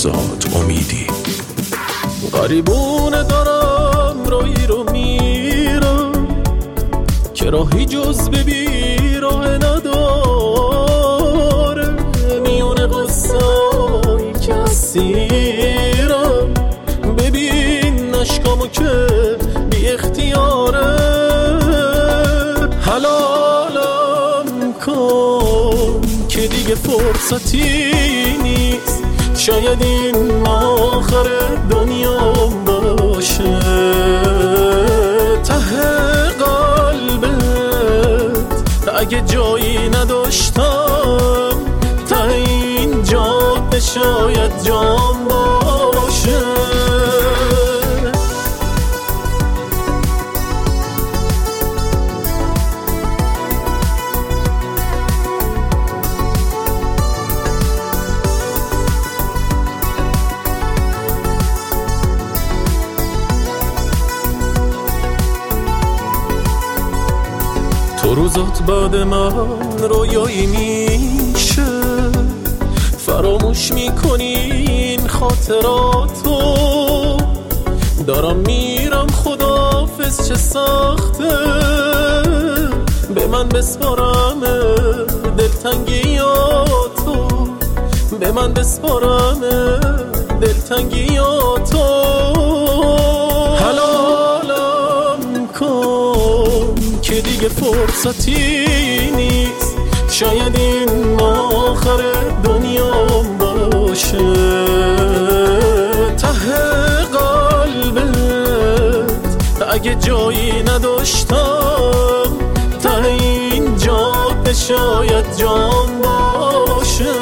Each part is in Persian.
لحظات امیدی. غریبونه دارم رایی رو میرم که راهی جز ببی راه نداره، میونه قصایی که اسیرم ببین نشکامو که بی اختیاره. حلالم کن که دیگه فرصتی نیست، شاید این آخر دنیا باشه. ته قلبت اگه جایی نداشتم، ته این جاده شاید جام باشه. تو روزات بعد من رویایی میشه، فراموش میکنی این خاطراتو. دارم میرم خداحافظ چه سخته، به من بسپارم دلتنگیاتو، به من بسپارم دلتنگیاتو. حلالم کن که دیگه فرصتی نیست، شاید این آخر دنیا باشه. ته قلبت اگه جایی نداشتم، ته این جاده شاید جام باشه.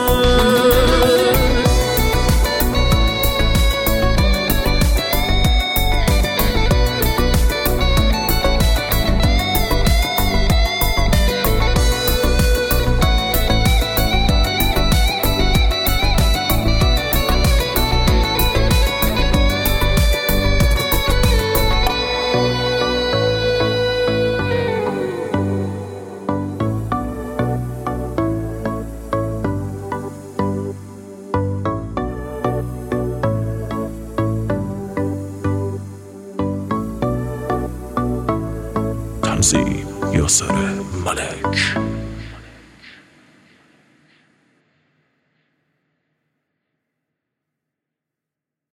تنظیم یاسر ملک.